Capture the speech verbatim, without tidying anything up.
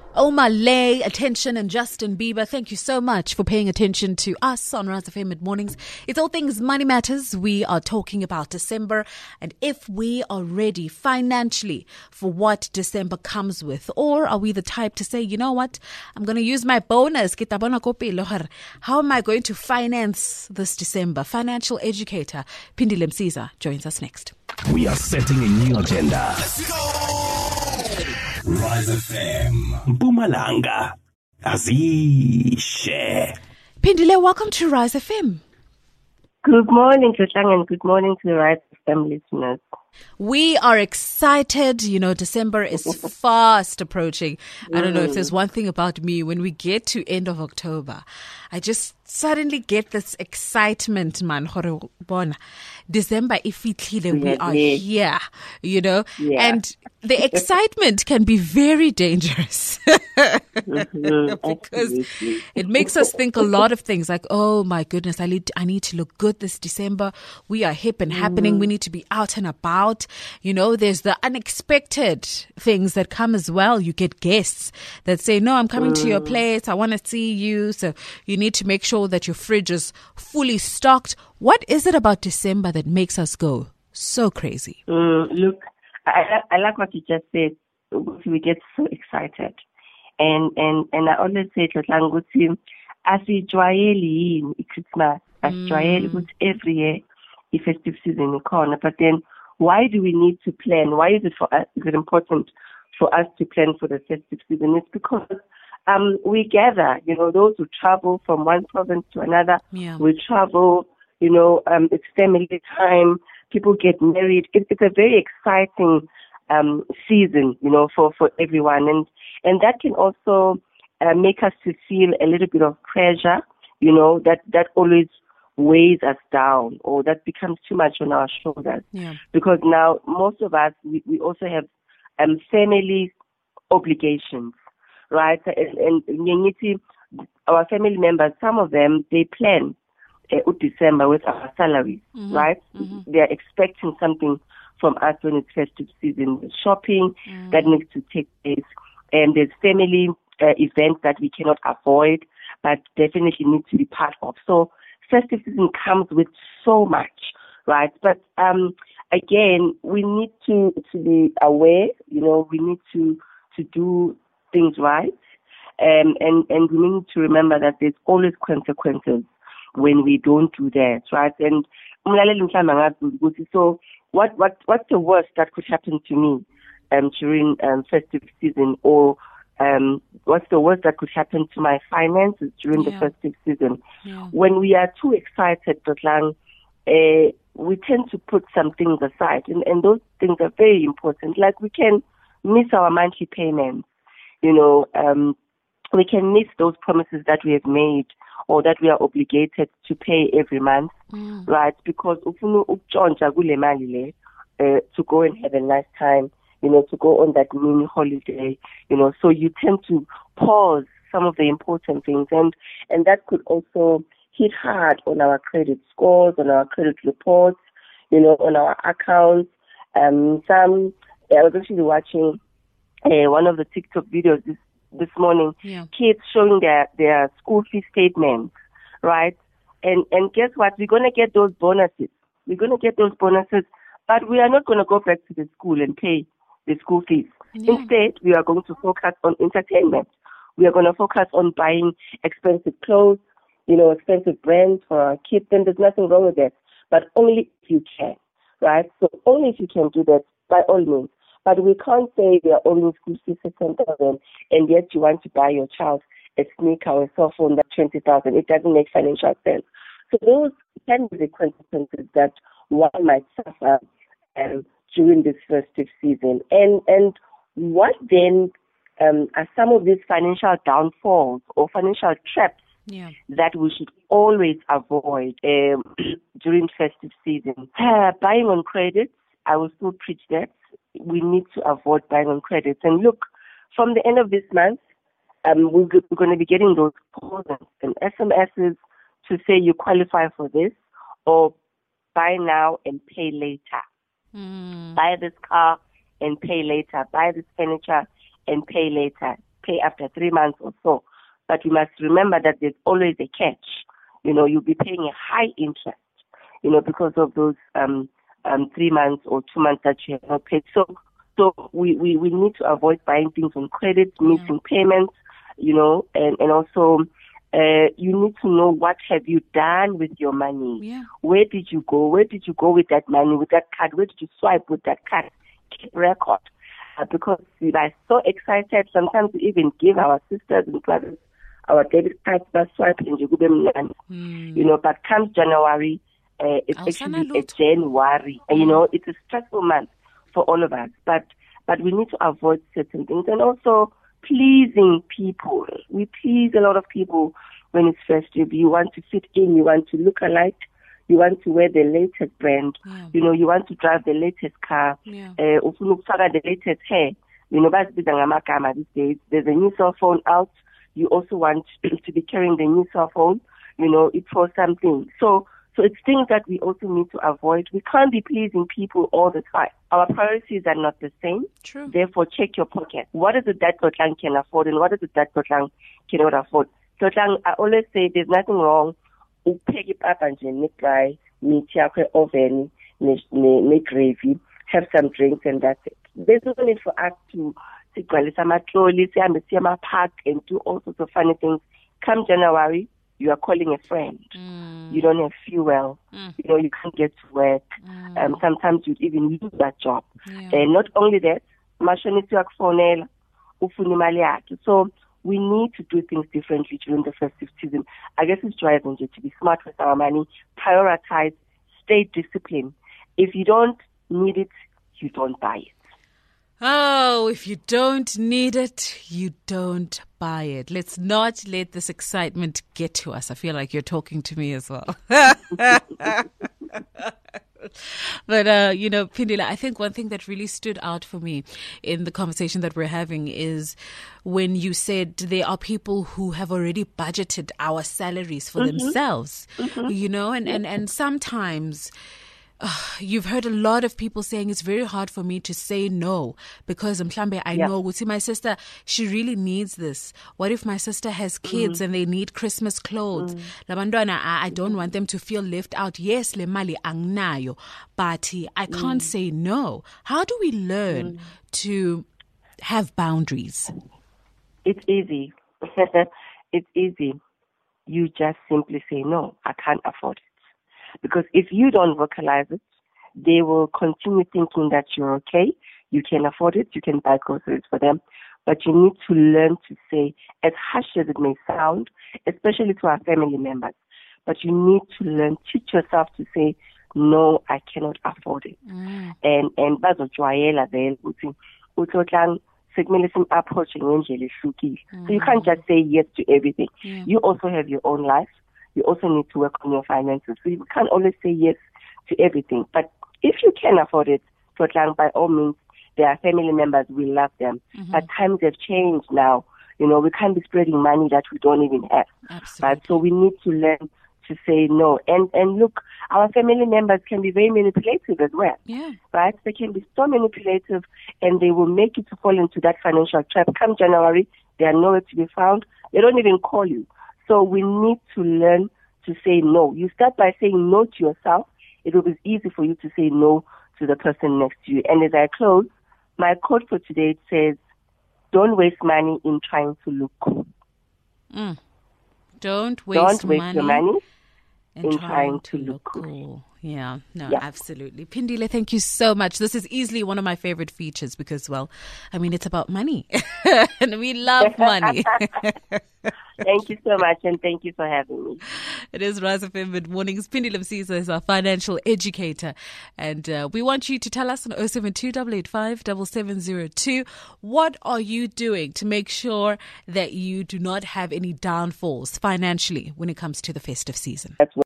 Omar Lay, Attention, and Justin Bieber. Thank you so much for paying attention to us on Rise F M Mid Mornings. It's all things money matters. We are talking about December and if we are ready financially for what December comes with. Or are we the type to say, you know what, I'm going to use my bonus. How am I going to finance this December? Financial educator Phindile Msiza joins us next. We are setting a new agenda. Let's go! Rise F M, Mpumalanga, Azishe. Phindile, welcome to Rise F M. Good morning, Tlang, and good morning to the Rise F M listeners. We are excited. You know, December is fast approaching. Mm. I don't know if there's one thing about me, when we get to end of October, I just suddenly get this excitement, man. December, if we are here, you know, yeah. And the excitement can be very dangerous mm-hmm. because it makes us think a lot of things like, oh my goodness, I need, I need to look good this December. We are hip and happening. Mm. We need to be out and about. You know, there's the unexpected things that come as well. You get guests that say, no, I'm coming mm. to your place. I want to see you. So you need to make sure that your fridge is fully stocked. What is it about December that makes us go so crazy? Mm, look, I, I like what you just said. We get so excited. And and, and I always say, asijwayeli Christmas, asijwayeli every year, the festive season in corner. But then, why do we need to plan? Why is it for us? Is it important for us to plan for the festive season? It's because um, we gather. You know, those who travel from one province to another. Yeah. We travel. You know, um, it's family time. People get married. It, it's a very exciting um, season. You know, for, for everyone, and and that can also uh, make us to feel a little bit of pressure. You know, that that always weighs us down, or that becomes too much on our shoulders. Yeah. Because now most of us, we, we also have um, family obligations, right? And, and our family members, some of them, they plan uh, December with our salaries, mm-hmm. right? Mm-hmm. They're expecting something from us when it's festive season. There's shopping mm. that needs to take place, and there's family uh, events that we cannot avoid, but definitely need to be part of. So festive season comes with so much, right? But um, again, we need to, to be aware. You know, we need to to do things right, um, and and we need to remember that there's always consequences when we don't do that, right? And so, what what what's the worst that could happen to me um, during um, festive season, or Um, what's the worst that could happen to my finances during yeah. the festive season? Yeah. When we are too excited, Dotlang, uh, we tend to put some things aside, and, and those things are very important. Like we can miss our monthly payments, you know, um, we can miss those promises that we have made or that we are obligated to pay every month, mm. right? Because uh, to go and have a nice time, you know, to go on that mini holiday, you know, so you tend to pause some of the important things, and, and that could also hit hard on our credit scores, on our credit reports, you know, on our accounts. Um, some, I was actually watching uh, one of the TikTok videos this, this morning, yeah. kids showing their, their school fee statements, right? And, and guess what? We're going to get those bonuses. We're going to get those bonuses, but we are not going to go back to the school and pay the school fees. Yeah. Instead, we are going to focus on entertainment. We are going to focus on buying expensive clothes, you know, expensive brands for our kids, and there's nothing wrong with that. But only if you can, right? So only if you can do that, by all means. But we can't say we are owing school fees for ten thousand, and yet you want to buy your child a sneaker or a cell phone that's twenty thousand. It doesn't make financial sense. So those can be the consequences that one might suffer um, during this festive season. And and what then um, are some of these financial downfalls or financial traps yeah. that we should always avoid um, during festive season? Uh, buying on credit, I will still preach that. We need to avoid buying on credit. And look, from the end of this month, um, we're, we're going to be getting those calls and S M Ses to say you qualify for this, or buy now and pay later. Mm. Buy this car and pay later. Buy this furniture and pay later. pay after three months or so. But we must remember that there's always a catch. You know, you'll be paying a high interest, you know, because of those um, um, three months or two months that you have not paid. So, so we, we, we need to avoid buying things on credit, missing yeah. payments, you know, and, and also uh, you need to know what have you done with your money. Yeah. Where did you go? Where did you go with that money, with that card? Where did you swipe with that card? Keep record. Uh, because we are so excited, sometimes we even give our sisters and brothers our debit cards by swiping and mm. you know, but comes January, uh, it's I'll actually a January, and you know, it's a stressful month for all of us, but, but we need to avoid certain things, and also pleasing people. We please a lot of people when it's festive. You want to fit in, you want to look alike, you want to wear the latest brand, yeah. you know, you want to drive the latest car, yeah. uh, the latest hair, you know, these days, there's a new cell phone out. You also want to be carrying the new cell phone, you know, it's for something. So, so it's things that we also need to avoid. We can't be pleasing people all the time. Our priorities are not the same. True. Therefore, check your pocket. What is it that Totlang can afford and what is it that Totlang cannot afford? Totlang, I always say there's nothing wrong. Pick it up and try meat, oven, make gravy, have some drinks, and that's it. There's no need for us to park and do all sorts of funny things. Come January, you are calling a friend. Mm. You don't have fuel. Mm. You know, you can't get to work. Mm. Um, sometimes you'd even lose that job. Yeah. And not only that, so we need to do things differently during the festive season. I guess it's driving you to be smart with our money, prioritize, stay disciplined. If you don't need it, you don't buy it. Oh, if you don't need it, you don't buy it. Let's not let this excitement get to us. I feel like you're talking to me as well. But, uh, you know, Phindile, I think one thing that really stood out for me in the conversation that we're having is when you said there are people who have already budgeted our salaries for mm-hmm. themselves, mm-hmm. you know, and, and, and sometimes Uh, you've heard a lot of people saying it's very hard for me to say no because Mhlambe, I yeah. know see my sister, she really needs this. What if my sister has kids mm. and they need Christmas clothes? Mm. Labantwana, I, I don't want them to feel left out. Yes, le mali angnayo, but I can't mm. say no. How do we learn mm. to have boundaries? It's easy. It's easy. You just simply say no. I can't afford it. Because if you don't vocalize it, they will continue thinking that you're okay, you can afford it, you can buy groceries for them. But you need to learn to say, as harsh as it may sound, especially to our family members, but you need to learn, teach yourself to say, no, I cannot afford it. Mm. And and bazojwayela vele ukuthi uThotlang sekumele sim-approach ngendlela ehlukile. So you can't just say yes to everything. Yeah. You also have your own life. You also need to work on your finances. So you can't always say yes to everything. But if you can afford it, Totlang, by all means, they are family members. We love them. Mm-hmm. But times have changed now. You know, we can't be spreading money that we don't even have. Absolutely. Right? So we need to learn to say no. And and look, our family members can be very manipulative as well. Yeah. Right? They can be so manipulative and they will make you to fall into that financial trap. Come January, they are nowhere to be found. They don't even call you. So we need to learn to say no. You start by saying no to yourself. It will be easy for you to say no to the person next to you. And as I close, my quote for today says, don't waste money in trying to look cool. Mm. Don't waste, don't waste money your money in, in trying, trying to, to look cool. cool. Yeah, no, yeah. absolutely. Phindile, thank you so much. This is easily one of my favorite features because, well, I mean, it's about money. And we love money. Thank you so much, and thank you for having me. It is Rise F M Mid Mornings. Phindile Msiza is our financial educator. And uh, we want you to tell us on oh seven two, eight eight five, seven seven zero two, what are you doing to make sure that you do not have any downfalls financially when it comes to the festive season? That's